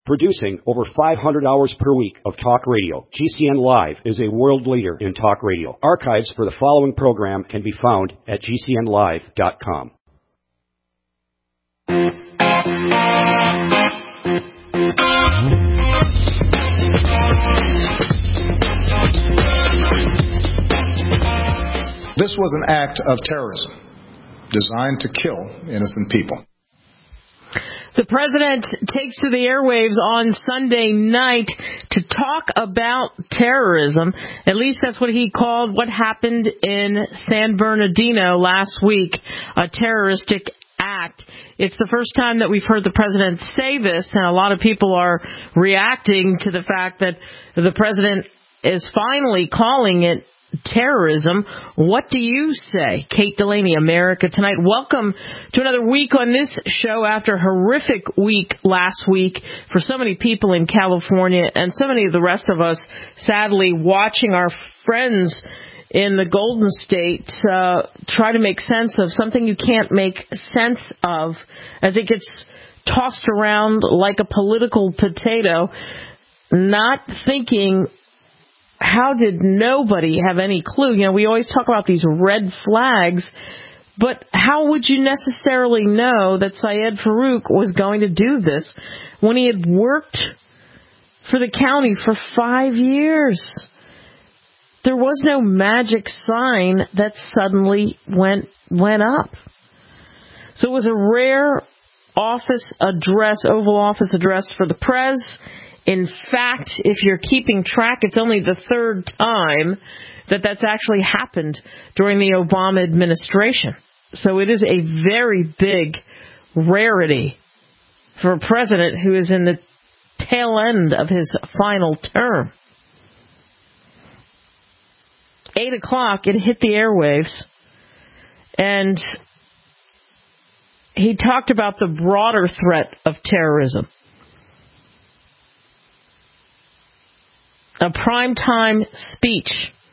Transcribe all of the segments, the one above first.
Producing over 500 hours per week of talk radio, GCN Live is a world leader in talk radio. Archives for the following program can be found at GCNlive.com. This was an act of terrorism designed to kill innocent people. The president takes to the airwaves on Sunday night to talk about terrorism. At least that's what he called what happened in San Bernardino last week, a terroristic act. It's the first time that we've heard the president say this, and a lot of people are reacting to the fact that the president is finally calling it terrorism. What do you say? Kate Delaney, America Tonight. Welcome to another week on this show after a horrific week last week for so many people in California and so many of the rest of us, sadly, watching our friends in the Golden State try to make sense of something you can't make sense of as it gets tossed around like a political potato, not thinking, how did nobody have any clue? You know, we always talk about these red flags, but how would you necessarily know that Syed Farook was going to do this when he had worked for the county for 5 years? There was no magic sign that suddenly went up. So it was a rare Oval Office address for the Prez. In fact, if you're keeping track, it's only the third time that that's actually happened during the Obama administration. So it is a very big rarity for a president who is in the tail end of his final term. 8 o'clock, it hit the airwaves, and he talked about the broader threat of terrorism. A primetime speech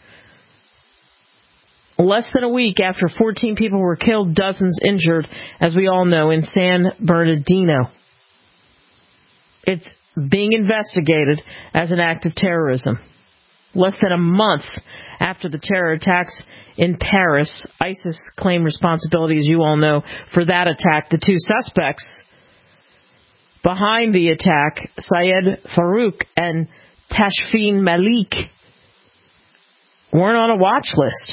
less than a week after 14 people were killed, dozens injured, as we all know, in San Bernardino. It's being investigated as an act of terrorism. Less than a month after the terror attacks in Paris, ISIS claimed responsibility, as you all know, for that attack. The two suspects behind the attack, Syed Farook and Tashfeen Malik, weren't on a watch list.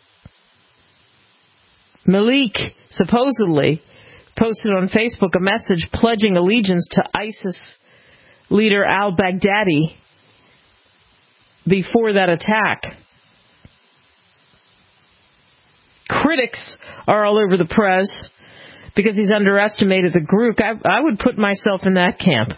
Malik supposedly posted on Facebook a message pledging allegiance to ISIS leader al-Baghdadi before that attack. Critics are all over the press because he's underestimated the group. I would put myself in that camp.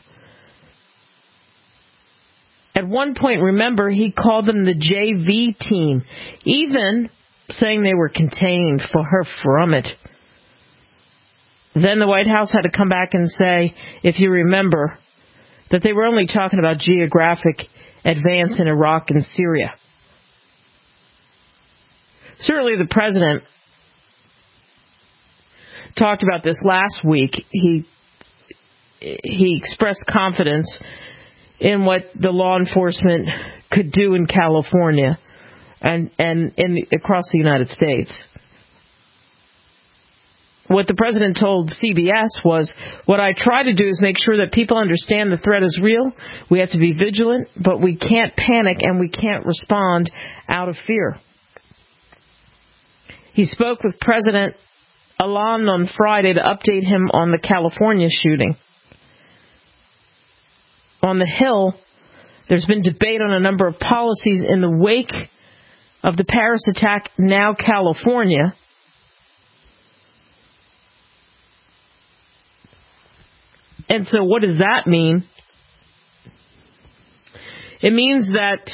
At one point, remember, he called them the JV team, even saying they were contained, far from it. Then the White House had to come back and say, if you remember, that they were only talking about geographic advance in Iraq and Syria. Certainly the president talked about this last week. He expressed confidence in what the law enforcement could do in California and across the United States. What the president told CBS was, what I try to do is make sure that people understand the threat is real. We have to be vigilant, but we can't panic and we can't respond out of fear. He spoke with President Hollande on Friday to update him on the California shooting. On the Hill, there's been debate on a number of policies in the wake of the Paris attack, now California. And so what does that mean? It means that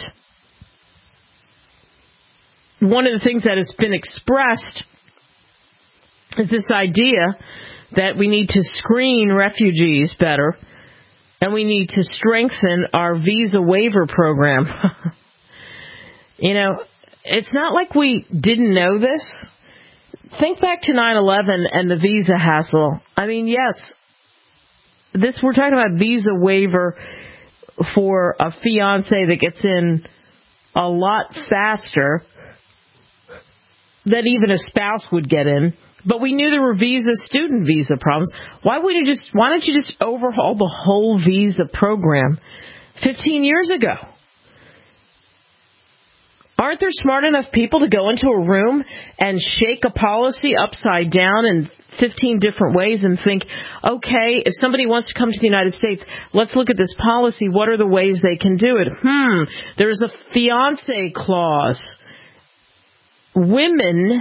one of the things that has been expressed is this idea that we need to screen refugees better and we need to strengthen our visa waiver program. You know, it's not like we didn't know this. Think back to 9/11 and the visa hassle. I mean, yes, we're talking about visa waiver for a fiance that gets in a lot faster than even a spouse would get in. But we knew there were student visa problems. Why don't you just overhaul the whole visa program 15 years ago? Aren't there smart enough people to go into a room and shake a policy upside down in 15 different ways and think, okay, if somebody wants to come to the United States, let's look at this policy. What are the ways they can do it? There's a fiancé clause. Women,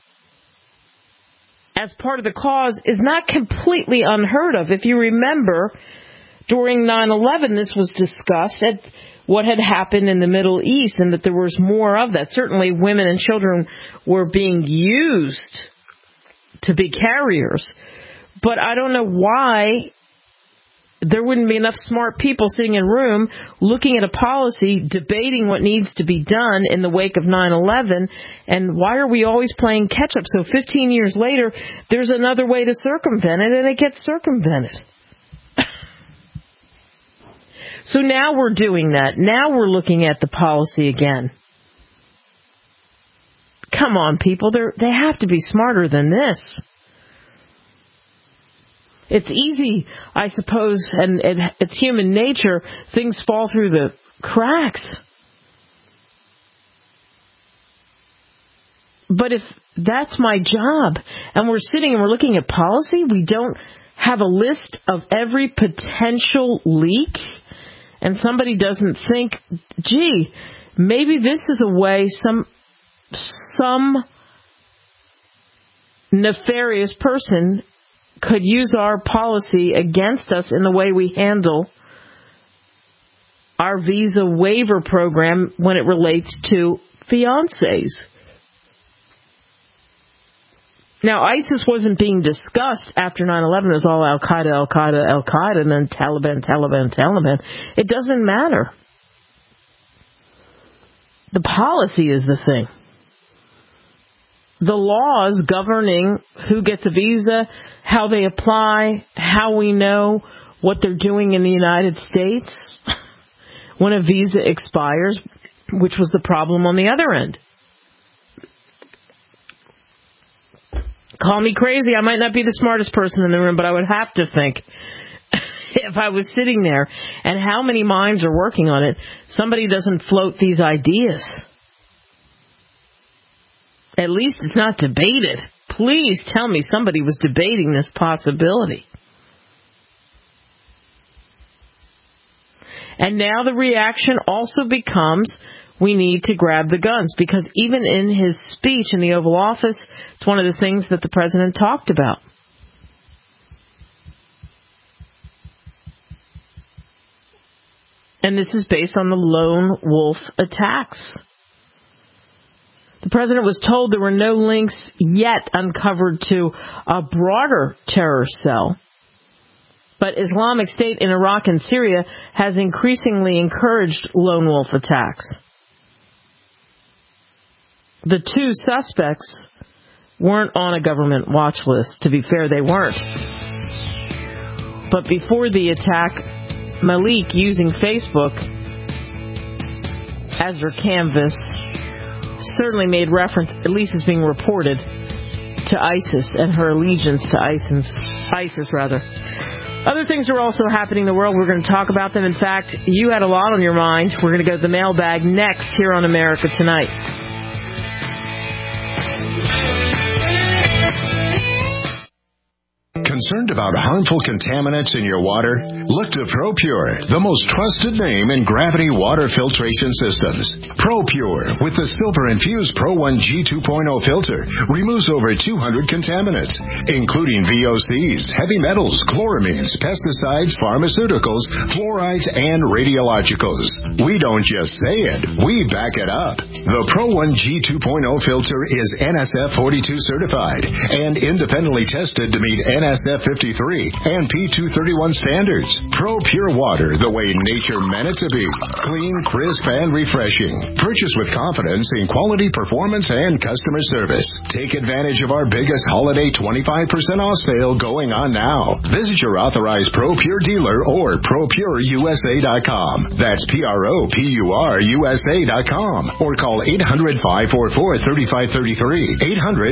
as part of the cause, is not completely unheard of. If you remember, during 9/11, this was discussed at what had happened in the Middle East and that there was more of that. Certainly women and children were being used to be carriers. But I don't know why there wouldn't be enough smart people sitting in a room looking at a policy, debating what needs to be done in the wake of 9/11, and why are we always playing catch-up? So 15 years later, there's another way to circumvent it, and it gets circumvented. So now we're doing that. Now we're looking at the policy again. Come on, people. They have to be smarter than this. It's easy, I suppose, and it's human nature. Things fall through the cracks. But if that's my job, and we're sitting and we're looking at policy, we don't have a list of every potential leak, and somebody doesn't think, gee, maybe this is a way some nefarious person could use our policy against us in the way we handle our visa waiver program when it relates to fiancés. Now, ISIS wasn't being discussed after 9/11. It was all Al-Qaeda, Al-Qaeda, Al-Qaeda, and then Taliban, Taliban, Taliban. It doesn't matter. The policy is the thing. The laws governing who gets a visa, how they apply, how we know what they're doing in the United States when a visa expires, which was the problem on the other end. Call me crazy. I might not be the smartest person in the room, but I would have to think, if I was sitting there, and how many minds are working on it, somebody doesn't float these ideas. At least it's not debated. Please tell me somebody was debating this possibility. And now the reaction also becomes, we need to grab the guns, because even in his speech in the Oval Office, it's one of the things that the president talked about. And this is based on the lone wolf attacks. The president was told there were no links yet uncovered to a broader terror cell. But Islamic State in Iraq and Syria has increasingly encouraged lone wolf attacks. The two suspects weren't on a government watch list. To be fair, they weren't. But before the attack, Malik, using Facebook as their canvas, certainly made reference, at least as being reported, to ISIS and her allegiance to ISIS. Other things are also happening in the world. We're going to talk about them. In fact, you had a lot on your mind. We're going to go to the mailbag next here on America Tonight. Concerned about harmful contaminants in your water? Look to ProPure, the most trusted name in gravity water filtration systems. ProPure, with the silver-infused Pro 1G 2.0 filter, removes over 200 contaminants, including VOCs, heavy metals, chloramines, pesticides, pharmaceuticals, fluorides, and radiologicals. We don't just say it, we back it up. The Pro 1G 2.0 filter is NSF 42 certified and independently tested to meet NSF SF53 and P231 standards. ProPure water, the way nature meant it to be. Clean, crisp, and refreshing. Purchase with confidence in quality, performance, and customer service. Take advantage of our biggest holiday 25% off sale going on now. Visit your authorized ProPure dealer or ProPureUSA.com. That's ProPureUSA.com. Or call 800-544-3533.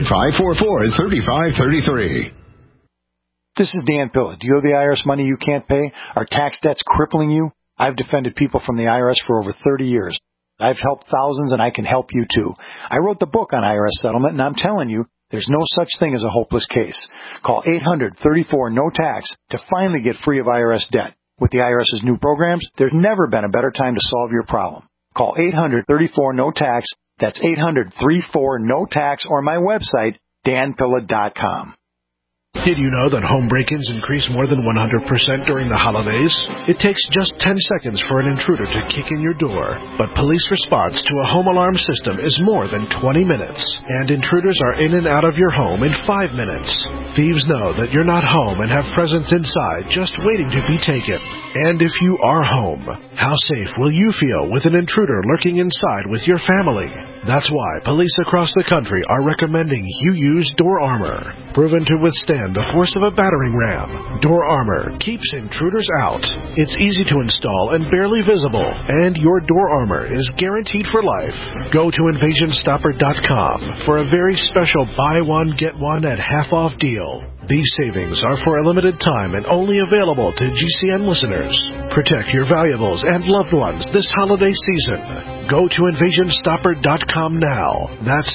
800-544-3533. This is Dan Pilla. Do you owe the IRS money you can't pay? Are tax debts crippling you? I've defended people from the IRS for over 30 years. I've helped thousands, and I can help you too. I wrote the book on IRS settlement, and I'm telling you, there's no such thing as a hopeless case. Call 800-34-NO-TAX to finally get free of IRS debt. With the IRS's new programs, there's never been a better time to solve your problem. Call 800-34-NO-TAX. That's 800-34-NO-TAX, or my website, danpilla.com. Did you know that home break-ins increase more than 100% during the holidays? It takes just 10 seconds for an intruder to kick in your door, but police response to a home alarm system is more than 20 minutes, and intruders are in and out of your home in 5 minutes. Thieves know that you're not home and have presents inside just waiting to be taken. And if you are home, how safe will you feel with an intruder lurking inside with your family? That's why police across the country are recommending you use Door Armor. Proven to withstand the force of a battering ram, Door Armor keeps intruders out. It's easy to install and barely visible, and your Door Armor is guaranteed for life. Go to InvasionStopper.com for a very special buy one, get one at half-off deal. These savings are for a limited time and only available to GCN listeners. Protect your valuables and loved ones this holiday season. Go to InvasionStopper.com now. That's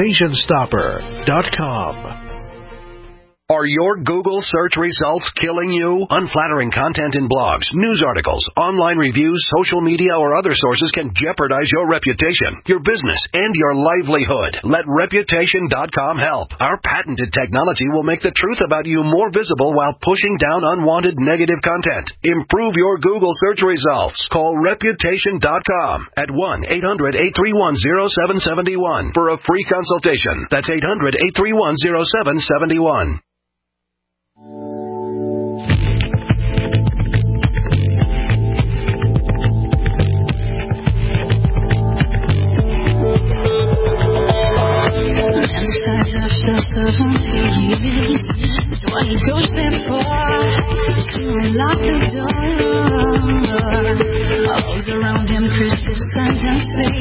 InvasionStopper.com. Are your Google search results killing you? Unflattering content in blogs, news articles, online reviews, social media, or other sources can jeopardize your reputation, your business, and your livelihood. Let Reputation.com help. Our patented technology will make the truth about you more visible while pushing down unwanted negative content. Improve your Google search results. Call Reputation.com at 1-800-831-0771 for a free consultation. That's 800-831-0771. After 17 years, so what he goes there for is to unlock the door. All those around him criticize and say,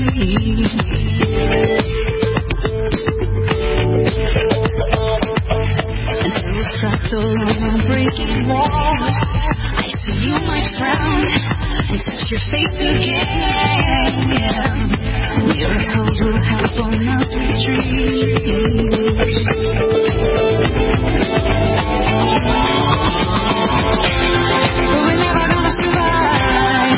and through a fractal on a breaking wall, I see you, my friend, and touch your face again. Miracles will help on us retreat. But we're never gonna survive.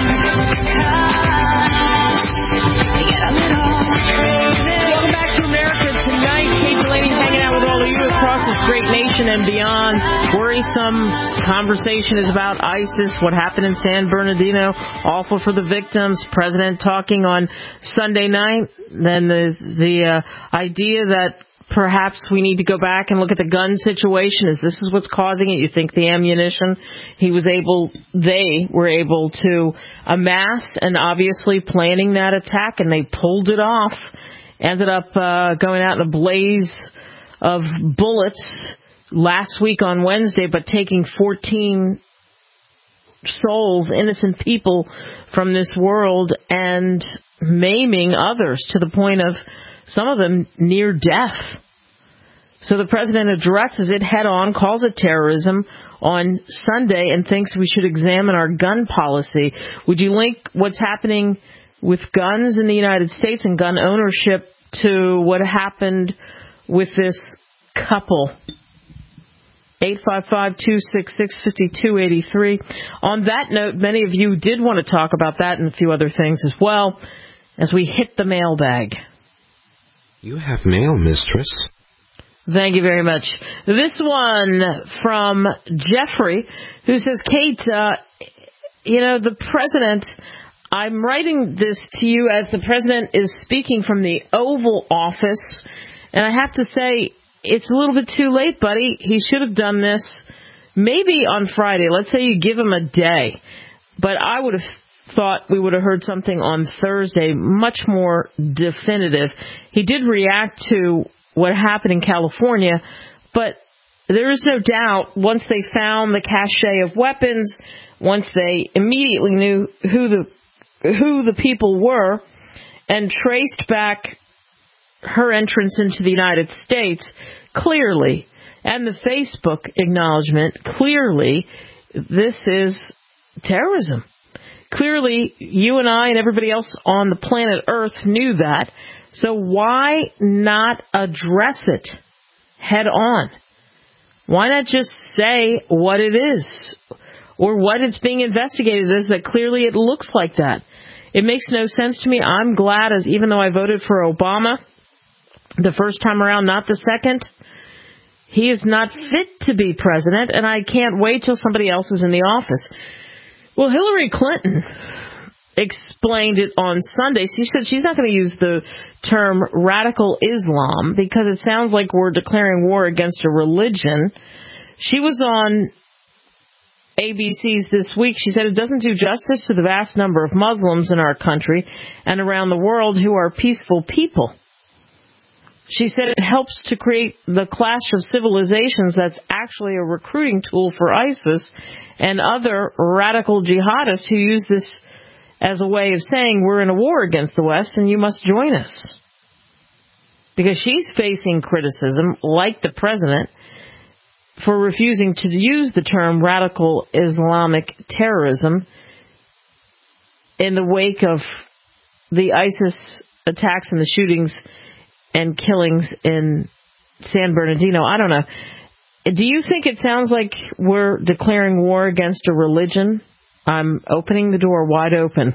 Welcome back to America Tonight. Kate Delaney hanging out with all of you across this great nation and beyond. Worrisome conversation is about ISIS, what happened in San Bernardino, awful for the victims. President talking on Sunday night. Then the idea that perhaps we need to go back and look at the gun situation. Is this what's causing it? You think the ammunition they were able to amass and obviously planning that attack, and they pulled it off. Ended up going out in a blaze of bullets last week on Wednesday, but taking 14 souls, innocent people from this world, and maiming others to the point of some of them near death. So the president addresses it head on, calls it terrorism on Sunday, and thinks we should examine our gun policy. Would you link what's happening with guns in the United States and gun ownership to what happened with this couple? 855-266-5283. On that note, many of you did want to talk about that and a few other things as well as we hit the mailbag. You have mail, mistress. Thank you very much. This one from Jeffrey, who says, Kate, the president, I'm writing this to you as the president is speaking from the Oval Office, and I have to say, it's a little bit too late, buddy. He should have done this maybe on Friday. Let's say you give him a day. But I would have thought we would have heard something on Thursday, much more definitive. He did react to what happened in California, but there is no doubt once they found the cache of weapons, once they immediately knew who the people were and traced back her entrance into the United States clearly, and the Facebook acknowledgement clearly, this is terrorism. Clearly, you and I and everybody else on the planet Earth knew that. So why not address it head on? Why not just say what it is or what it's being investigated as, that clearly it looks like that? It makes no sense to me. I'm glad, as even though I voted for Obama the first time around, not the second, he is not fit to be president, and I can't wait till somebody else is in the office. Well, Hillary Clinton explained it on Sunday. She said she's not going to use the term radical Islam because it sounds like we're declaring war against a religion. She was on ABC's This Week. She said it doesn't do justice to the vast number of Muslims in our country and around the world who are peaceful people. She said it helps to create the clash of civilizations that's actually a recruiting tool for ISIS and other radical jihadists who use this as a way of saying we're in a war against the West and you must join us. Because she's facing criticism, like the president, for refusing to use the term radical Islamic terrorism in the wake of the ISIS attacks and the shootings and killings in San Bernardino. I don't know. Do you think it sounds like we're declaring war against a religion? I'm opening the door wide open.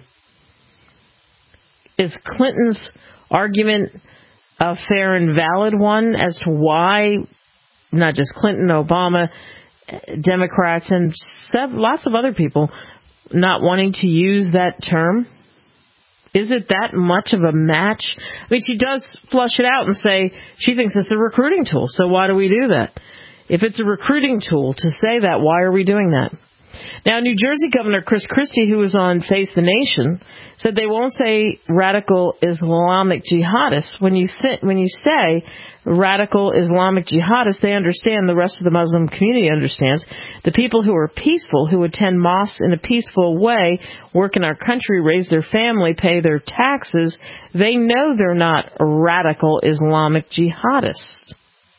Is Clinton's argument a fair and valid one as to why not just Clinton, Obama, Democrats, and lots of other people not wanting to use that term? Is it that much of a match? I mean, she does flush it out and say she thinks it's a recruiting tool, so why do we do that? If it's a recruiting tool to say that, why are we doing that? Now, New Jersey Governor Chris Christie, who was on Face the Nation, said they won't say radical Islamic jihadists. When you say radical Islamic jihadists, they understand, the rest of the Muslim community understands. The people who are peaceful, who attend mosques in a peaceful way, work in our country, raise their family, pay their taxes, they know they're not radical Islamic jihadists.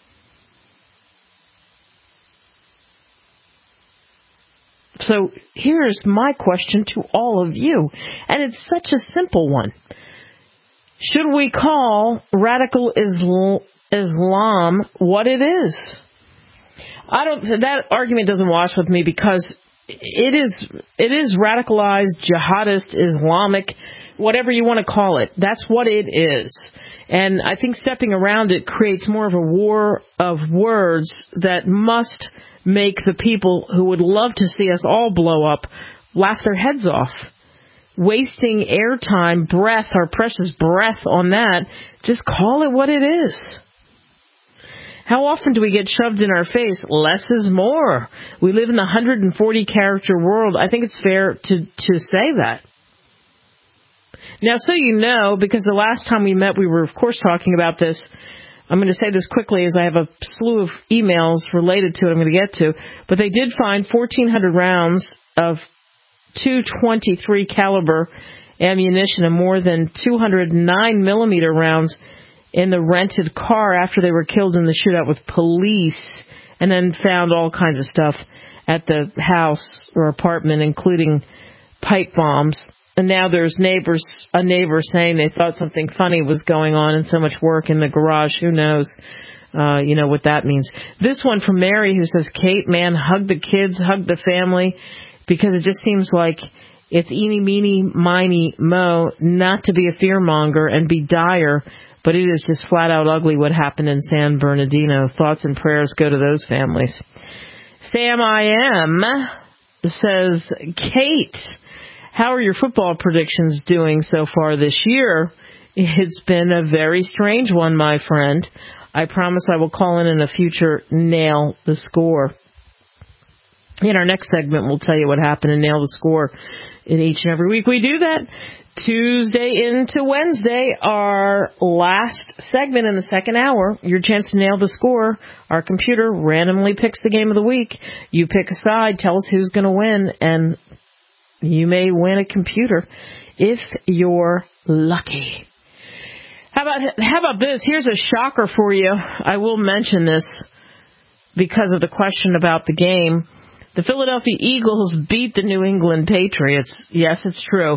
So here's my question to all of you, and it's such a simple one. Should we call radical Islam what it is? That argument doesn't wash with me because it is radicalized, jihadist, Islamic, whatever you want to call it. That's what it is. And I think stepping around it creates more of a war of words that must make the people who would love to see us all blow up laugh their heads off. Wasting airtime, breath, our precious breath on that, just call it what it is. How often do we get shoved in our face, less is more? We live in the 140-character world. I think it's fair to say that. Now, so you know, because the last time we met, we were, of course, talking about this. I'm going to say this quickly as I have a slew of emails related to it I'm going to get to. But they did find 1,400 rounds of .223 caliber ammunition and more than 209 millimeter rounds in the rented car after they were killed in the shootout with police, and then found all kinds of stuff at the house or apartment, including pipe bombs. And now there's a neighbor saying they thought something funny was going on and so much work in the garage. Who knows? You know what that means. This one from Mary, who says, Kate, man, hug the kids, hug the family, because it just seems like it's eeny, meeny, miny, mo, not to be a fearmonger and be dire, but it is just flat out ugly what happened in San Bernardino. Thoughts and prayers go to those families. Sam I Am says, Kate, how are your football predictions doing so far this year? It's been a very strange one, my friend. I promise I will call in a future Nail the Score. In our next segment, we'll tell you what happened in Nail the Score in each and every week. We do that Tuesday into Wednesday, our last segment in the second hour. Your chance to nail the score. Our computer randomly picks the game of the week. You pick a side, tell us who's going to win, and you may win a computer if you're lucky. How about this? Here's a shocker for you. I will mention this because of the question about the game. The Philadelphia Eagles beat the New England Patriots. Yes, it's true.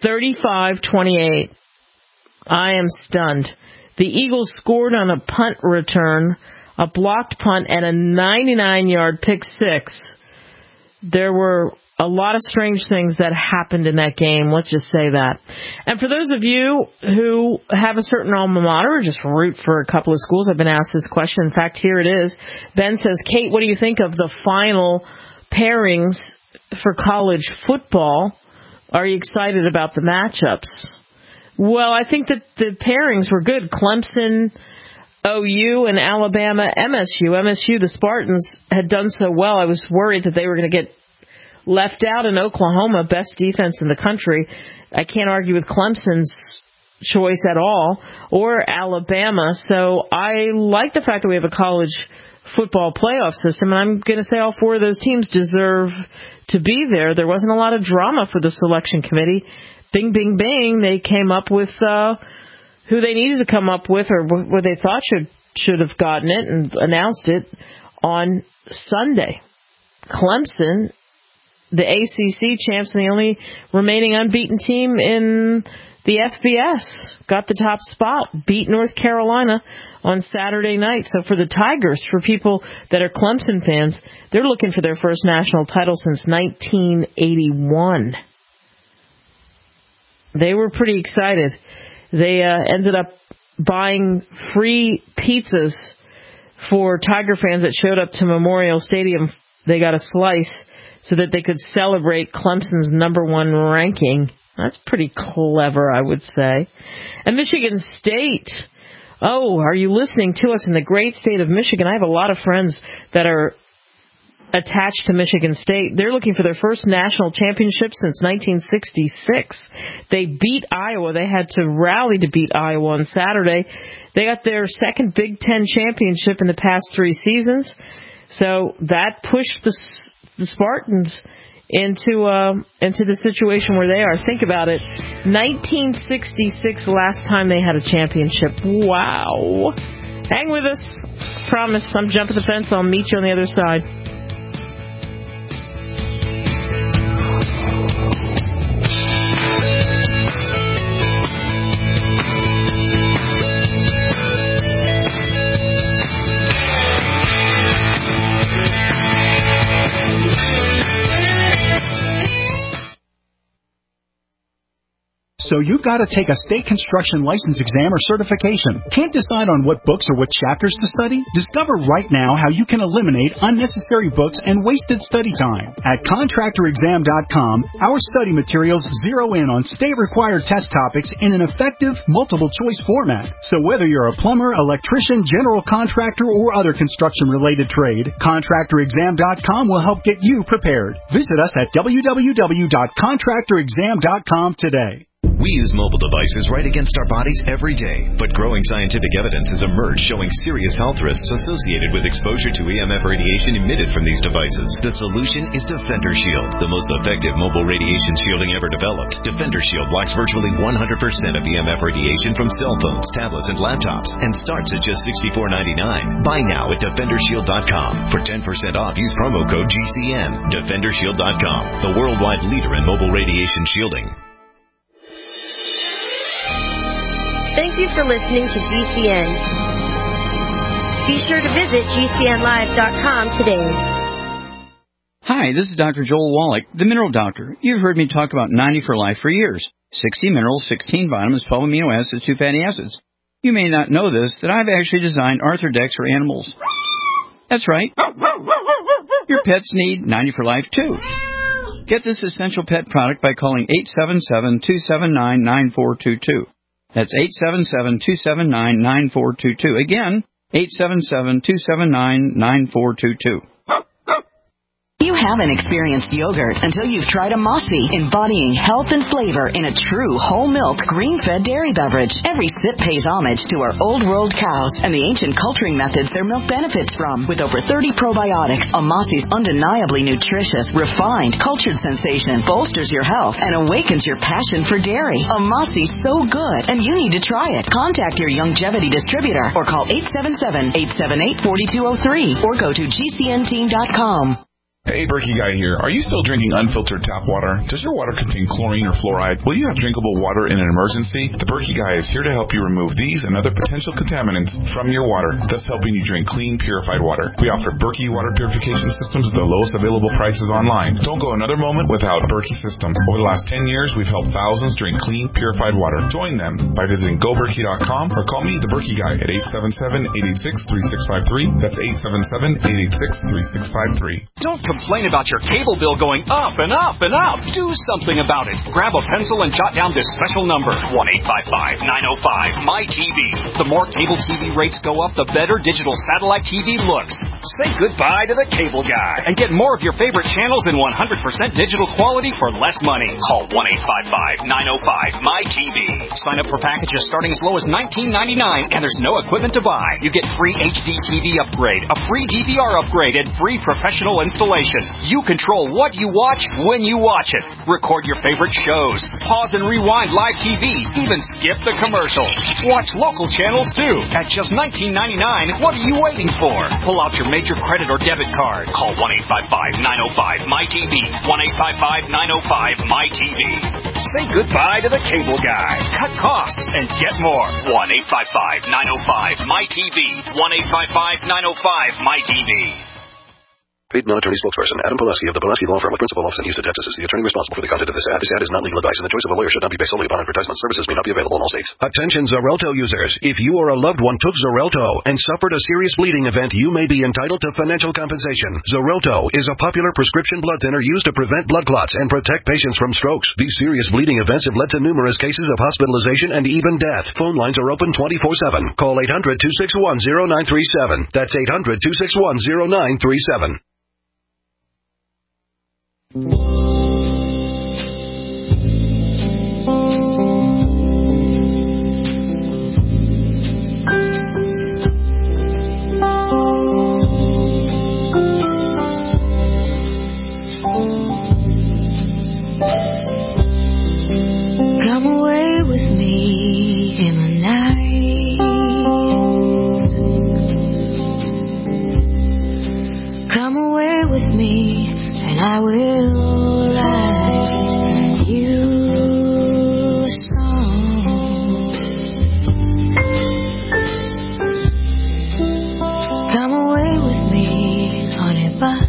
35-28. I am stunned. The Eagles scored on a punt return, a blocked punt, and a 99-yard pick six. There were a lot of strange things that happened in that game. Let's just say that. And for those of you who have a certain alma mater or just root for a couple of schools, I've been asked this question. In fact, here it is. Ben says, Kate, what do you think of the final pairings for college football? Are you excited about the matchups? Well, I think that the pairings were good. Clemson, OU, and Alabama, MSU. MSU, the Spartans, had done so well. I was worried that they were going to get left out in Oklahoma, best defense in the country. I can't argue with Clemson's choice at all, or Alabama. So I like the fact that we have a college football playoff system, and I'm going to say all four of those teams deserve to be there. There wasn't a lot of drama for the selection committee. Bing, bing, bing, they came up with who they needed to come up with, or what they thought should have gotten it, and announced it on Sunday. Clemson, the ACC champs and the only remaining unbeaten team in the FBS, got the top spot, beat North Carolina on Saturday night. So for the Tigers, for people that are Clemson fans, they're looking for their first national title since 1981. They were pretty excited. They ended up buying free pizzas for Tiger fans that showed up to Memorial Stadium. They got a slice so that they could celebrate Clemson's #1 ranking. That's pretty clever, I would say. And Michigan State. Oh, are you listening to us in the great state of Michigan? I have a lot of friends that are attached to Michigan State. They're looking for their first national championship since 1966. They beat Iowa. They had to rally to beat Iowa on Saturday. They got their second Big Ten championship in the past 3 seasons. So that pushed the Spartans into the situation where they are. Think about it. 1966, last time they had a championship. Wow. Hang with us. Promise, I'm jumping the fence. I'll meet you on the other side. So you've got to take a state construction license exam or certification. Can't decide on what books or what chapters to study? Discover right now how you can eliminate unnecessary books and wasted study time. At contractorexam.com, our study materials zero in on state-required test topics in an effective, multiple-choice format. So whether you're a plumber, electrician, general contractor, or other construction-related trade, contractorexam.com will help get you prepared. Visit us at www.contractorexam.com today. We use mobile devices right against our bodies every day, but growing scientific evidence has emerged showing serious health risks associated with exposure to EMF radiation emitted from these devices. The solution is Defender Shield, the most effective mobile radiation shielding ever developed. Defender Shield blocks virtually 100% of EMF radiation from cell phones, tablets, and laptops, and starts at just $64.99. Buy now at DefenderShield.com. For 10% off, use promo code GCN. DefenderShield.com, the worldwide leader in mobile radiation shielding. Thank you for listening to GCN. Be sure to visit GCNlive.com today. Hi, this is Dr. Joel Wallach, the Mineral Doctor. You've heard me talk about 90 for Life for years. 60 minerals, 16 vitamins, 12 amino acids, 2 fatty acids. You may not know this, that I've actually designed Arthrodex for animals. That's right. Your pets need 90 for Life, too. Get this essential pet product by calling 877-279-9422. That's 877-279-9422. Again, 877-279-9422. You haven't experienced yogurt until you've tried a Mossy, embodying health and flavor in a true whole milk, green-fed dairy beverage. Every sip pays homage to our old world cows and the ancient culturing methods their milk benefits from. With over 30 probiotics, a Mossy's undeniably nutritious, refined, cultured sensation bolsters your health and awakens your passion for dairy. A Mossy's so good, and you need to try it. Contact your Youngevity distributor or call 877-878-4203 or go to gcnteam.com. Hey, Berkey Guy here. Are you still drinking unfiltered tap water? Does your water contain chlorine or fluoride? Will you have drinkable water in an emergency? The Berkey Guy is here to help you remove these and other potential contaminants from your water, thus helping you drink clean, purified water. We offer Berkey water purification systems at the lowest available prices online. Don't go another moment without Berkey system. Over the last 10 years, we've helped thousands drink clean, purified water. Join them by visiting goberkey.com or call me, the Berkey Guy, at 877-886-3653. That's 877-886-3653. Don't complain about your cable bill going up and up and up. Do something about it. Grab a pencil and jot down this special number, 1-855-905-MY-TV. The more cable TV rates go up, the better digital satellite TV looks. Say goodbye to the cable guy and get more of your favorite channels in 100% digital quality for less money. Call 1-855-905-MY-TV. Sign up for packages starting as low as $19.99, and there's no equipment to buy. You get free HD TV upgrade, a free DVR upgrade, and free professional installation. You control what you watch when you watch it. Record your favorite shows. Pause and rewind live TV. Even skip the commercials. Watch local channels too. At just $19.99, what are you waiting for? Pull out your major credit or debit card. Call 1-855-905-MY-TV. 1-855-905-MY-TV. Say goodbye to the cable guy. Cut costs and get more. 1-855-905-MY-TV. 1-855-905-MY-TV. Paid non-attorney spokesperson Adam Pulaski of the Pulaski Law Firm with principal office in Houston, Texas is the attorney responsible for the content of this ad. This ad is not legal advice, and the choice of a lawyer should not be based solely upon advertisement. Services may not be available in all states. Attention Xarelto users. If you or a loved one took Xarelto and suffered a serious bleeding event, you may be entitled to financial compensation. Xarelto is a popular prescription blood thinner used to prevent blood clots and protect patients from strokes. These serious bleeding events have led to numerous cases of hospitalization and even death. Phone lines are open 24/7. Call 800-261-0937. That's 800-261-0937. Come away with me in the night. Come away with me, and I will write you a song. Come away with me on a bus.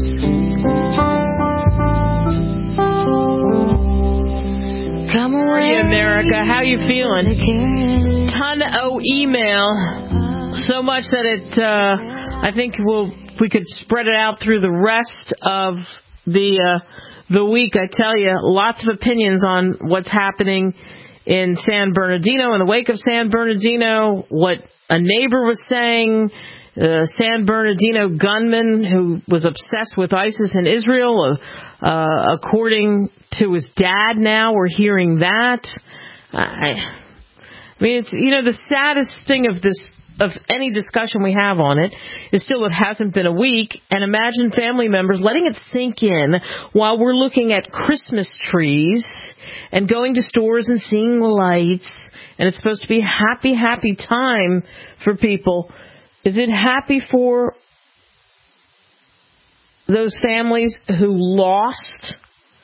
Come away, America. How you feeling? Ton of email. So much that I think we could spread it out through the rest of the week. I tell you, lots of opinions on what's happening in San Bernardino, in the wake of San Bernardino, what a neighbor was saying, San Bernardino gunman who was obsessed with ISIS in Israel, according to his dad now, we're hearing that. I mean, it's, the saddest thing of any discussion we have on it is still it hasn't been a week, and imagine family members letting it sink in while we're looking at Christmas trees and going to stores and seeing lights, and it's supposed to be a happy, happy time for people. Is it happy for those families who lost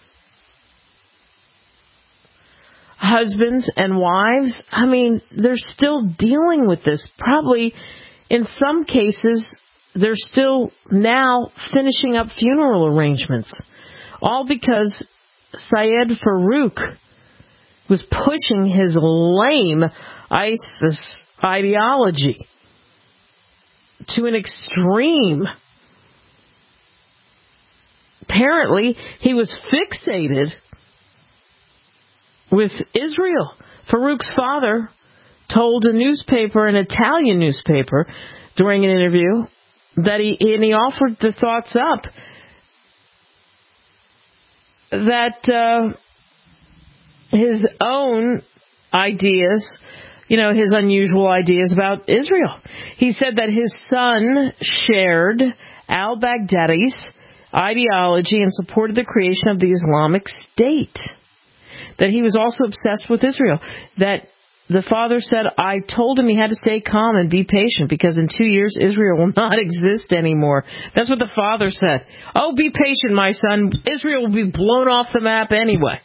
husbands and wives? I mean, they're still dealing with this. Probably, in some cases, they're still now finishing up funeral arrangements. All because Syed Farouk was pushing his lame ISIS ideology to an extreme. Apparently, he was fixated with Israel. Farouk's father told a newspaper, an Italian newspaper, during an interview that he offered the thoughts up that his own ideas, his unusual ideas about Israel. He said that his son shared al-Baghdadi's ideology and supported the creation of the Islamic State. That he was also obsessed with Israel. That the father said, I told him he had to stay calm and be patient because in 2 years Israel will not exist anymore. That's what the father said. Oh, be patient, my son. Israel will be blown off the map anyway.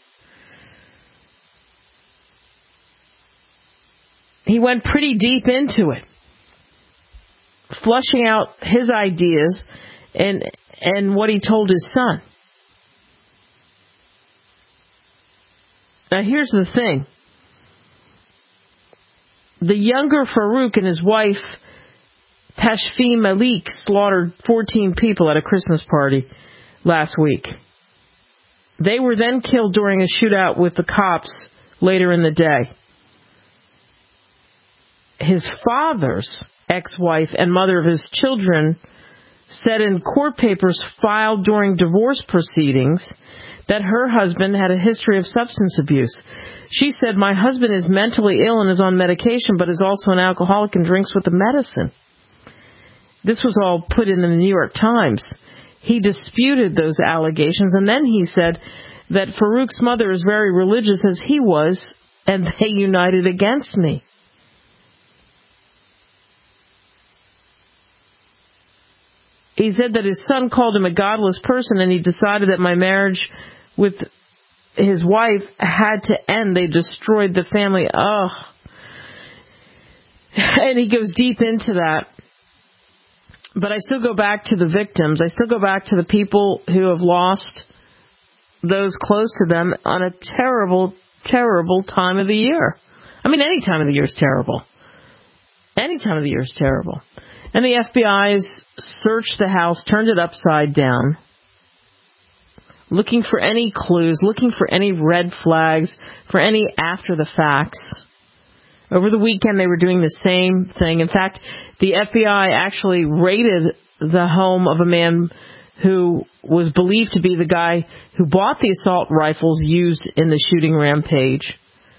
He went pretty deep into it, flushing out his ideas and what he told his son. Now here's the thing. The younger Farouk and his wife, Tashfeen Malik, slaughtered 14 people at a Christmas party last week. They were then killed during a shootout with the cops later in the day. His father's ex-wife and mother of his children said in court papers filed during divorce proceedings that her husband had a history of substance abuse. She said, my husband is mentally ill and is on medication, but is also an alcoholic and drinks with the medicine. This was all put in the New York Times. He disputed those allegations, and then he said that Farouk's mother is very religious as he was, and they united against me. He said that his son called him a godless person, and he decided that my marriage with his wife had to end. They destroyed the family. Oh. And he goes deep into that. But I still go back to the victims. I still go back to the people who have lost those close to them on a terrible, terrible time of the year. I mean, any time of the year is terrible. Any time of the year is terrible. And the FBI's searched the house, turned it upside down, looking for any clues, looking for any red flags, for any after the facts. Over the weekend, they were doing the same thing. In fact, the FBI actually raided the home of a man who was believed to be the guy who bought the assault rifles used in the shooting rampage.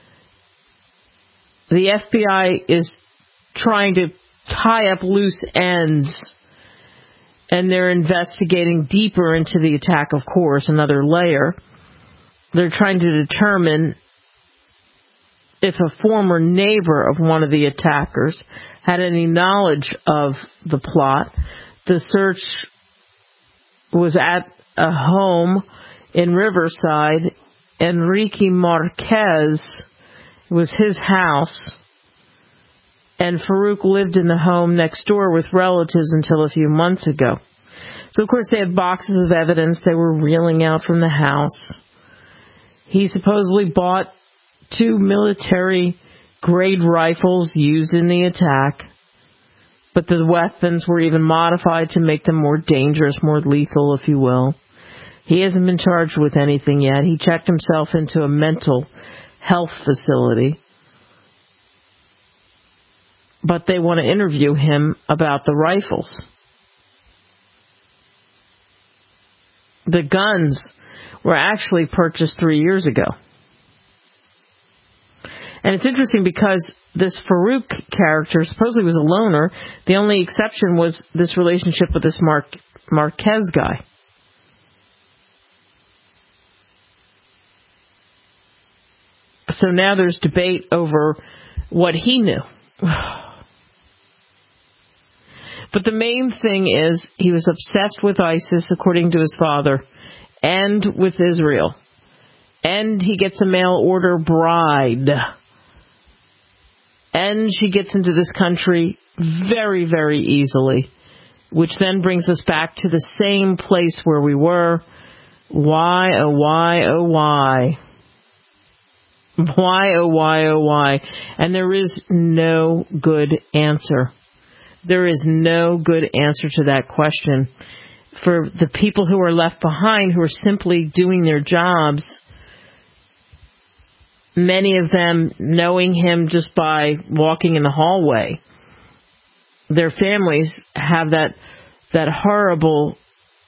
The FBI is trying to tie up loose ends, and they're investigating deeper into the attack, of course, another layer. They're trying to determine if a former neighbor of one of the attackers had any knowledge of the plot. The search was at a home in Riverside. Enrique Marquez was his house, and Farouk lived in the home next door with relatives until a few months ago. So, of course, they had boxes of evidence they were reeling out from the house. He supposedly bought 2 military-grade rifles used in the attack, but the weapons were even modified to make them more dangerous, more lethal, if you will. He hasn't been charged with anything yet. He checked himself into a mental health facility. But they want to interview him about the rifles. The guns were actually purchased 3 years ago. And it's interesting because this Farouk character supposedly was a loner. The only exception was this relationship with this Marquez guy. So now there's debate over what he knew. But the main thing is he was obsessed with ISIS, according to his father, and with Israel. And he gets a mail-order bride. And she gets into this country very, very easily, which then brings us back to the same place where we were. Why, oh, why, oh, why? Why, oh, why, oh, why? And there is no good answer. There is no good answer to that question. For the people who are left behind, who are simply doing their jobs, many of them knowing him just by walking in the hallway, their families have that horrible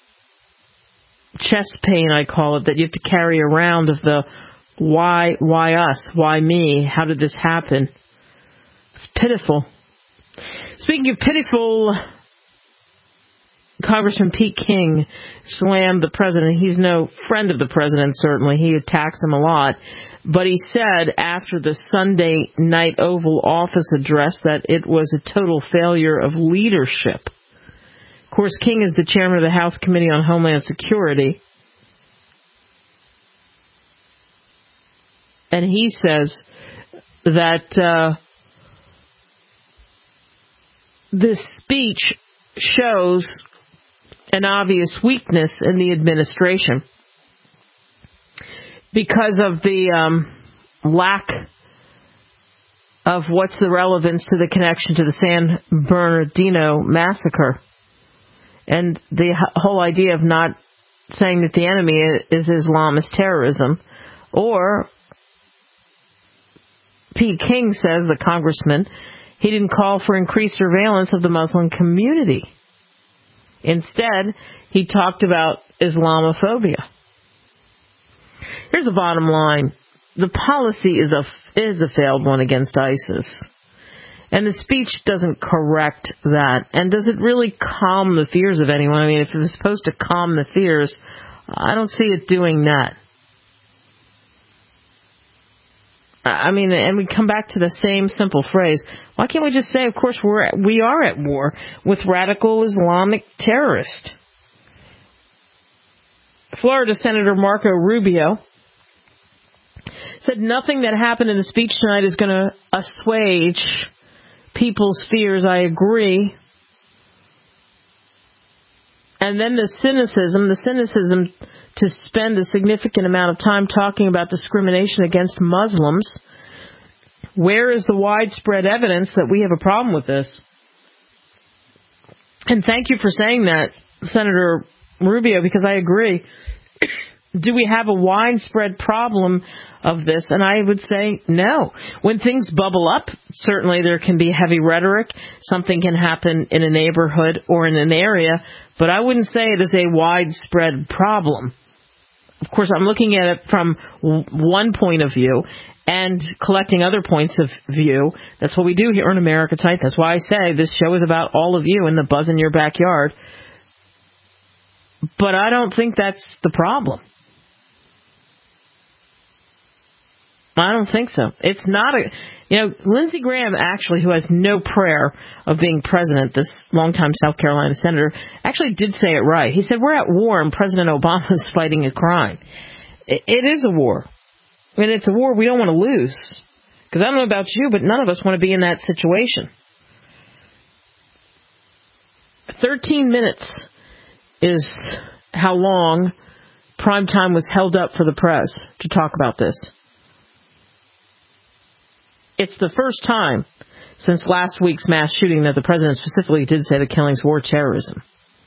chest pain, I call it, that you have to carry around of the why us, why me, how did this happen? It's pitiful. Speaking of pitiful, Congressman Pete King slammed the president. He's no friend of the president, certainly. He attacks him a lot. But he said after the Sunday night Oval Office address that it was a total failure of leadership. Of course, King is the chairman of the House Committee on Homeland Security. And he says that this speech shows an obvious weakness in the administration because of the lack of what's the relevance to the connection to the San Bernardino massacre. And the whole idea of not saying that the enemy is Islamist terrorism. Or Pete King says, the congressman, he didn't call for increased surveillance of the Muslim community. Instead, he talked about Islamophobia. Here's the bottom line. The policy is a failed one against ISIS. And the speech doesn't correct that. And does it really calm the fears of anyone? I mean, if it's supposed to calm the fears, I don't see it doing that. I mean, and we come back to the same simple phrase. Why can't we just say, of course, we are at war with radical Islamic terrorists? Florida Senator Marco Rubio said nothing that happened in the speech tonight is going to assuage people's fears. I agree. And then the cynicism to spend a significant amount of time talking about discrimination against Muslims. Where is the widespread evidence that we have a problem with this? And thank you for saying that, Senator Rubio, because I agree. Do we have a widespread problem of this? And I would say no. When things bubble up, certainly there can be heavy rhetoric. Something can happen in a neighborhood or in an area, but I wouldn't say it is a widespread problem. Of course, I'm looking at it from one point of view and collecting other points of view. That's what we do here in America Tonight. That's why I say this show is about all of you and the buzz in your backyard. But I don't think that's the problem. I don't think so. It's not Lindsey Graham, actually, who has no prayer of being president, this longtime South Carolina senator, actually did say it right. He said, we're at war and President Obama is fighting a crime. It is a war. I mean, it's a war we don't want to lose. Because I don't know about you, but none of us want to be in that situation. 13 minutes is how long prime time was held up for the press to talk about this. It's the first time since last week's mass shooting that the president specifically did say the killings were terrorism.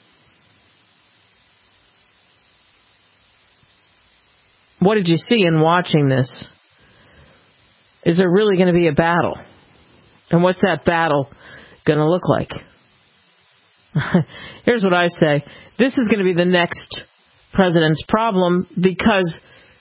What did you see in watching this? Is there really going to be a battle? And what's that battle going to look like? Here's what I say. This is going to be the next president's problem because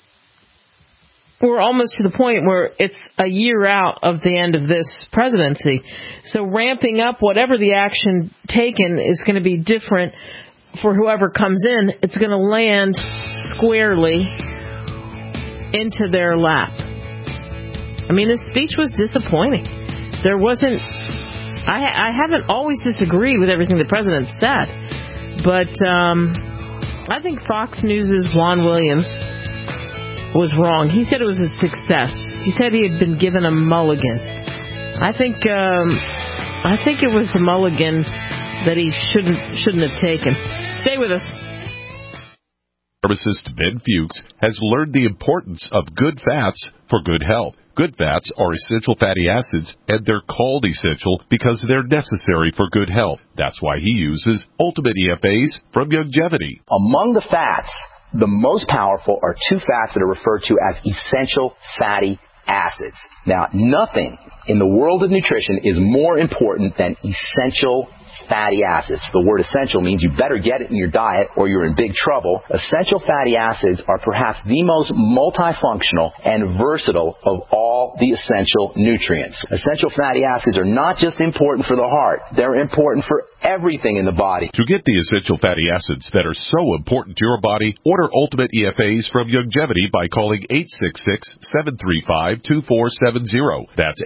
we're almost to the point where it's a year out of the end of this presidency. So ramping up whatever the action taken is going to be different for whoever comes in. It's going to land squarely into their lap. I mean, this speech was disappointing. There wasn't... I haven't always disagreed with everything the president said, but I think Fox News' Juan Williams was wrong. He said it was a success. He said he had been given a mulligan. I think it was a mulligan that he shouldn't have taken. Stay with us. Pharmacist Ben Fuchs has learned the importance of good fats for good health. Good fats are essential fatty acids, and they're called essential because they're necessary for good health. That's why he uses Ultimate EFAs from Youngevity. Among the fats, the most powerful are two fats that are referred to as essential fatty acids. Now, nothing in the world of nutrition is more important than essential fatty acids. The word essential means you better get it in your diet or you're in big trouble. Essential fatty acids are perhaps the most multifunctional and versatile of all the essential nutrients. Essential fatty acids are not just important for the heart. They're important for everything in the body. To get the essential fatty acids that are so important to your body, order Ultimate EFAs from Youngevity by calling 866-735-2470. That's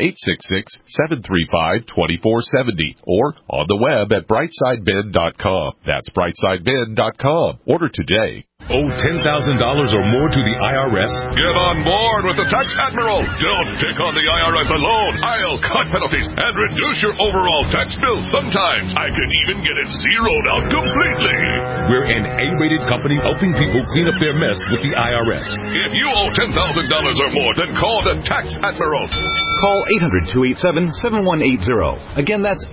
866-735-2470. Or on the web at brightsideben.com. That's brightsideben.com. Order today. Owe $10,000 or more to the IRS? Get on board with the Tax Admiral. Don't pick on the IRS alone. I'll cut penalties and reduce your overall tax bill. Sometimes I can even get it zeroed out completely. We're an A-rated company helping people clean up their mess with the IRS. If you owe $10,000 or more, then call the Tax Admiral. Call 800-287-7180. Again, that's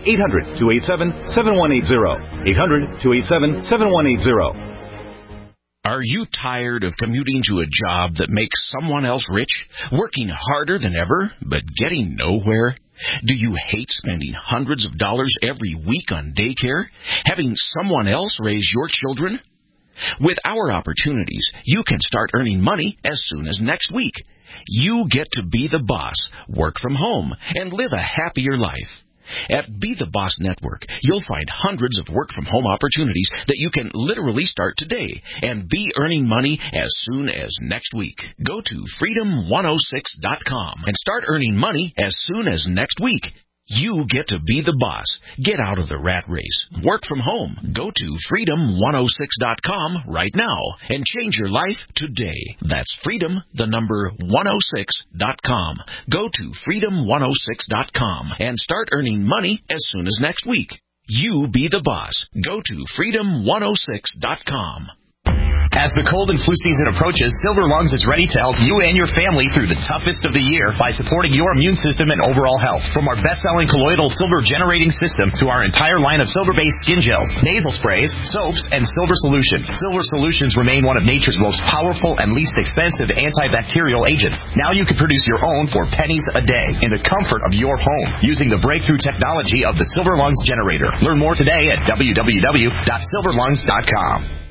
800-287-7180. 800-287-7180. Are you tired of commuting to a job that makes someone else rich, working harder than ever, but getting nowhere? Do you hate spending hundreds of dollars every week on daycare, having someone else raise your children? With our opportunities, you can start earning money as soon as next week. You get to be the boss, work from home, and live a happier life. At Be the Boss Network, you'll find hundreds of work-from-home opportunities that you can literally start today and be earning money as soon as next week. Go to freedom106.com and start earning money as soon as next week. You get to be the boss. Get out of the rat race. Work from home. Go to freedom106.com right now and change your life today. That's freedom106.com. Go to freedom106.com and start earning money as soon as next week. You be the boss. Go to freedom106.com. As the cold and flu season approaches, Silver Lungs is ready to help you and your family through the toughest of the year by supporting your immune system and overall health. From our best-selling colloidal silver generating system to our entire line of silver-based skin gels, nasal sprays, soaps, and silver solutions. Silver solutions remain one of nature's most powerful and least expensive antibacterial agents. Now you can produce your own for pennies a day in the comfort of your home using the breakthrough technology of the Silver Lungs generator. Learn more today at www.silverlungs.com.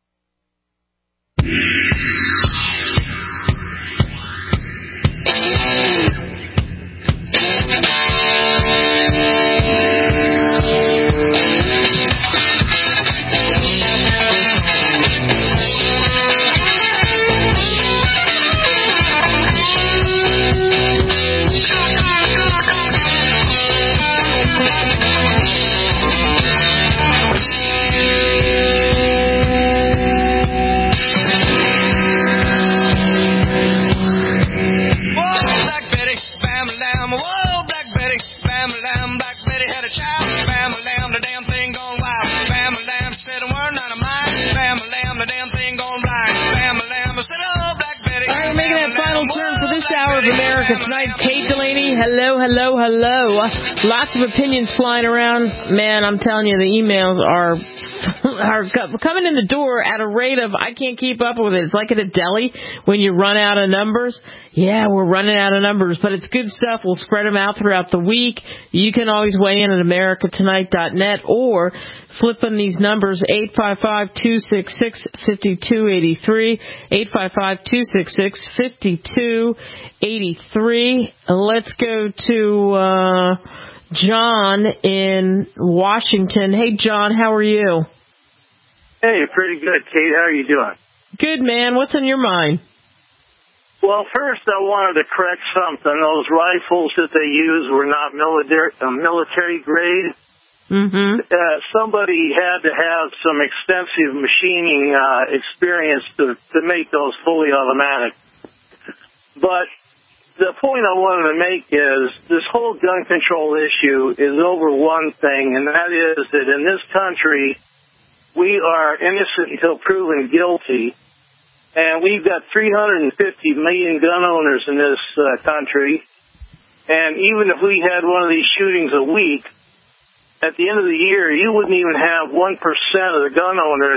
Tonight, Kate Delaney, hello. Lots of opinions flying around. Man, I'm telling you, the emails are coming in the door at a rate of, I can't keep up with it. It's like at a deli when you run out of numbers. Yeah, we're running out of numbers, but it's good stuff. We'll spread them out throughout the week. You can always weigh in at americatonight.net or flip on these numbers, 855-266-5283, 855-266-5283. Let's go to John in Washington. Hey, John, how are you? Hey, pretty good, Kate. How are you doing? Good, man. What's on your mind? Well, first I wanted to correct something. Those rifles that they use were not military grade. Mm-hmm. Somebody had to have some extensive machining experience to make those fully automatic. But the point I wanted to make is this whole gun control issue is over one thing, and that is that in this country, we are innocent until proven guilty, and we've got 350 million gun owners in this country, and even if we had one of these shootings a week, at the end of the year, you wouldn't even have 1% of the gun owners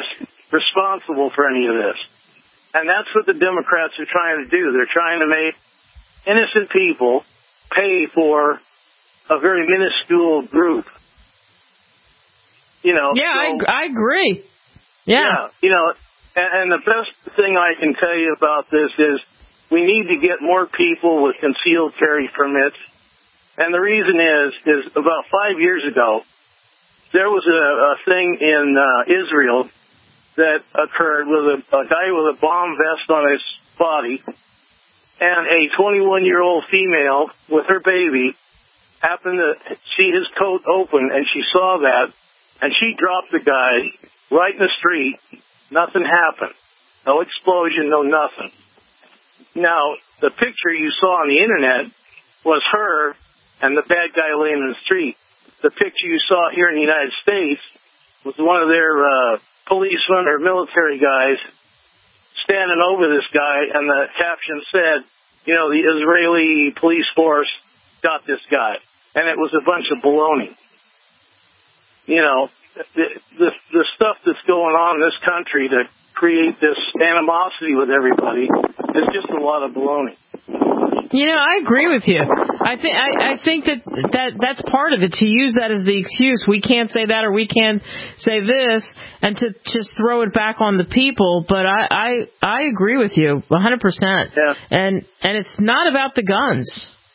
responsible for any of this. And that's what the Democrats are trying to do. They're trying to make innocent people pay for a very minuscule group. You know. Yeah, so, I agree. Yeah. You know, and the best thing I can tell you about this is we need to get more people with concealed carry permits. And the reason is about 5 years ago, there was a thing in Israel that occurred with a guy with a bomb vest on his body and a 21-year-old female with her baby happened to see his coat open, and she saw that, and she dropped the guy right in the street. Nothing happened. No explosion, no nothing. Now, the picture you saw on the Internet was her and the bad guy laying in the street. The picture you saw here in the United States was one of their policemen or military guys standing over this guy, and the caption said, you know, the Israeli police force got this guy. And it was a bunch of baloney. You know, the stuff that's going on in this country to create this animosity with everybody is just a lot of baloney. You know, I agree with you. I think that's part of it, to use that as the excuse. We can't say that or we can't say this, and to just throw it back on the people. But I agree with you 100%. Yeah. And it's not about the guns.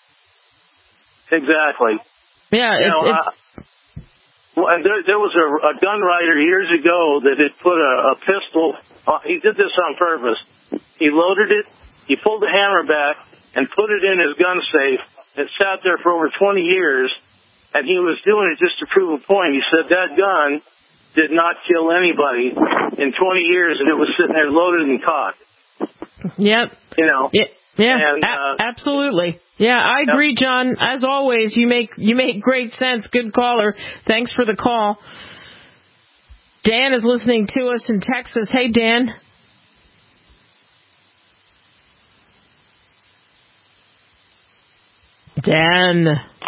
Exactly. Yeah, there was a gun writer years ago that had put a pistol. He did this on purpose. He loaded it. He pulled the hammer back and put it in his gun safe. It sat there for over 20 years, and he was doing it just to prove a point. He said that gun did not kill anybody in 20 years, and it was sitting there loaded and cocked. Yep. You know. Yeah, and, absolutely. Yeah, I agree, John. As always, you make great sense. Good caller. Thanks for the call. Dan is listening to us in Texas. Hey, Dan. Dan.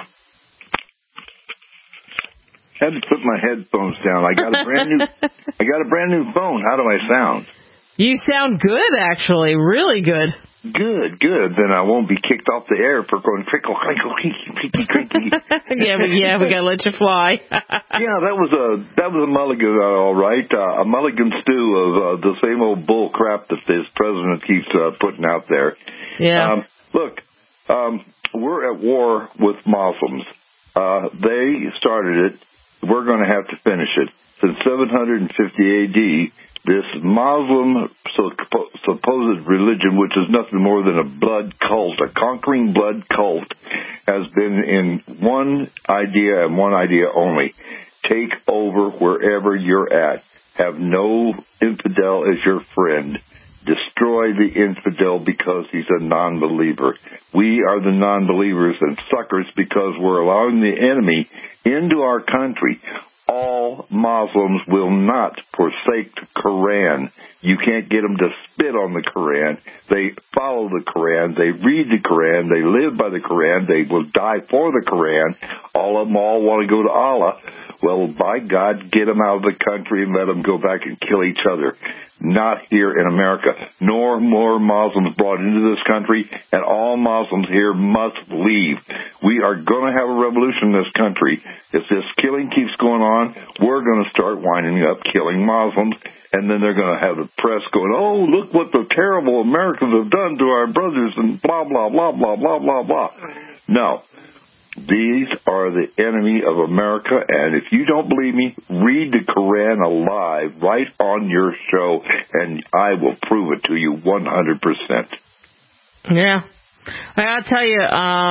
Had to put my headphones down. I got a brand new phone. How do I sound? You sound good, actually. Really good. Good. Then I won't be kicked off the air for going crinkle, crinkle, creaky, creaky. yeah, we gotta let you fly. Yeah, that was a mulligan, all right. A mulligan stew of the same old bull crap that this president keeps putting out there. Yeah. Look, we're at war with Muslims. They started it. We're going to have to finish it. Since 750 A.D., this Muslim supposed religion, which is nothing more than a blood cult, a conquering blood cult, has been in one idea and one idea only: take over wherever you're at. Have no infidel as your friend. Destroy the infidel because he's a non-believer. We are the non-believers and suckers because we're allowing the enemy into our country. All Muslims will not forsake the Quran. You can't get them to spit on the Quran. They follow the Quran. They read the Quran. They live by the Quran. They will die for the Quran. All of them all want to go to Allah. Well, by God, get them out of the country and let them go back and kill each other. Not here in America, nor more Muslims brought into this country, and all Muslims here must leave. We are going to have a revolution in this country. If this killing keeps going on, we're going to start winding up killing Muslims, and then they're going to have the press going, oh, look what the terrible Americans have done to our brothers, and blah, blah, blah, blah, blah, blah, blah. No. These are the enemy of America, and if you don't believe me, read the Quran alive right on your show, and I will prove it to you 100%. Yeah. I gotta tell you,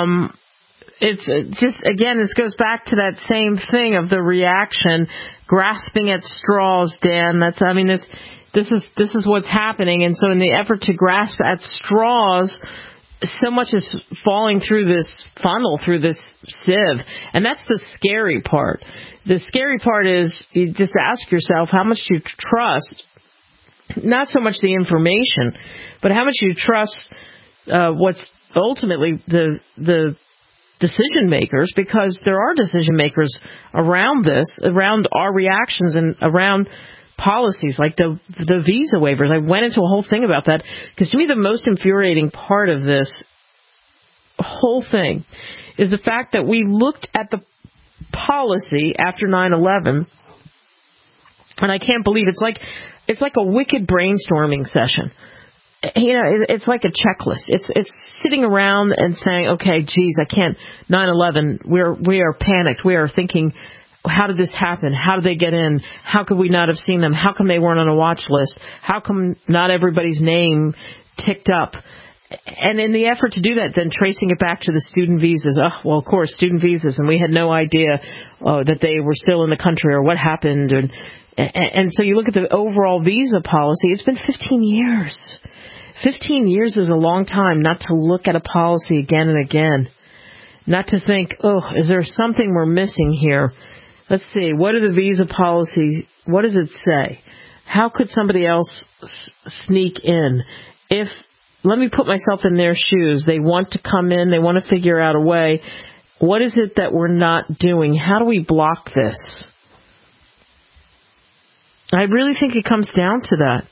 it's just, again, this goes back to that same thing of the reaction, grasping at straws, Dan. This is what's happening, and so in the effort to grasp at straws, so much is falling through this funnel, through this sieve. And that's the scary part. The scary part is you just ask yourself how much you trust, not so much the information, but how much you trust what's ultimately the decision makers, because there are decision makers around this, around our reactions and around policies like the visa waivers. I went into a whole thing about that because to me the most infuriating part of this whole thing is the fact that we looked at the policy after 9/11, and I can't believe it's like a wicked brainstorming session. You know, it's like a checklist. It's sitting around and saying, okay, geez, I can't. 9/11, we are panicked. We are thinking, how did this happen? How did they get in? How could we not have seen them? How come they weren't on a watch list? How come not everybody's name ticked up? And in the effort to do that, then tracing it back to the student visas. Oh, well, of course, student visas, and we had no idea that they were still in the country or what happened. And so you look at the overall visa policy. It's been 15 years. 15 years is a long time not to look at a policy again and again. Not to think, oh, is there something we're missing here? Let's see. What are the visa policies? What does it say? How could somebody else sneak in? Let me put myself in their shoes. They want to come in. They want to figure out a way. What is it that we're not doing? How do we block this? I really think it comes down to that.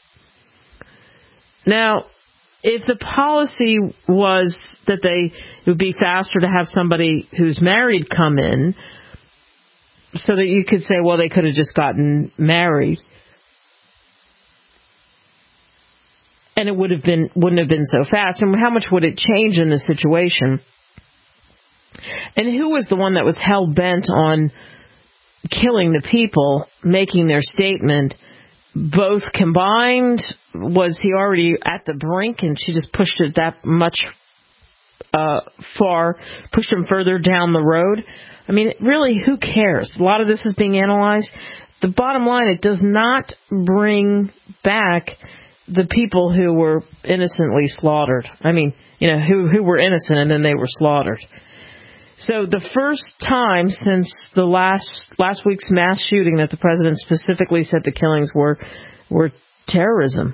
Now, if the policy was that it would be faster to have somebody who's married come in, so that you could say, well, they could have just gotten married, and it wouldn't have been so fast. And how much would it change in the situation? And who was the one that was hell bent on killing the people, making their statement? Both combined? Was he already at the brink and she just pushed it that much pushed him further down the road? I mean, really, who cares? A lot of this is being analyzed. The bottom line, it does not bring back the people who were innocently slaughtered. I mean, you know, who were innocent and then they were slaughtered. So the first time since the last week's mass shooting that the president specifically said the killings were terrorism.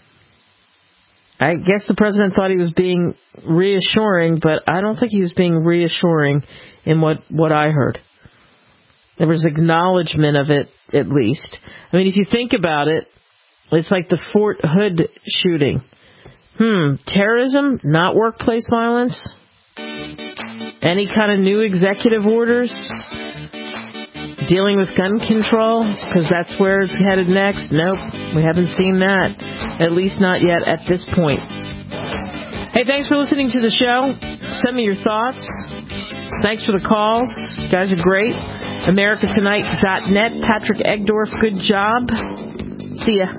I guess the president thought he was being reassuring, but I don't think he was being reassuring in what I heard. There was acknowledgement of it, at least. I mean, if you think about it, it's like the Fort Hood shooting. Terrorism, not workplace violence? Any kind of new executive orders? Dealing with gun control? Because that's where it's headed next? Nope, we haven't seen that. At least not yet at this point. Hey, thanks for listening to the show. Send me your thoughts. Thanks for the calls. You guys are great. AmericaTonight.net. Patrick Egdorf, good job. See ya.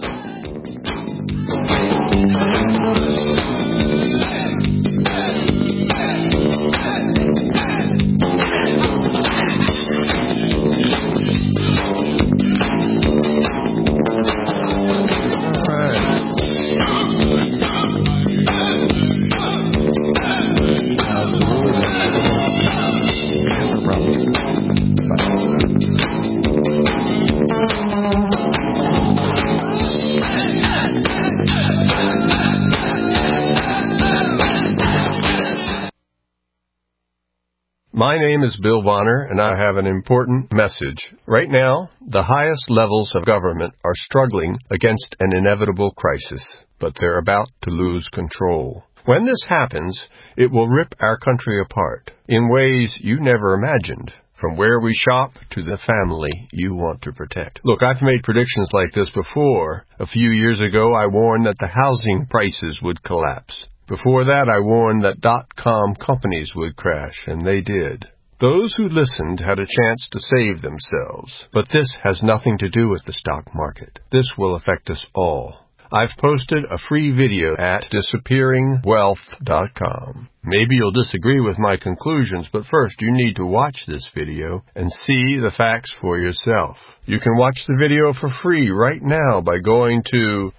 My name is Bill Bonner, and I have an important message. Right now, the highest levels of government are struggling against an inevitable crisis, but they're about to lose control. When this happens, it will rip our country apart in ways you never imagined, from where we shop to the family you want to protect. Look, I've made predictions like this before. A few years ago, I warned that the housing prices would collapse. Before that, I warned that .com companies would crash, and they did. Those who listened had a chance to save themselves. But this has nothing to do with the stock market. This will affect us all. I've posted a free video at disappearingwealth.com. Maybe you'll disagree with my conclusions, but first you need to watch this video and see the facts for yourself. You can watch the video for free right now by going to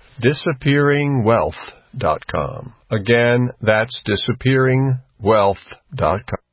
disappearingwealth.com. Again, that's disappearingwealth.com.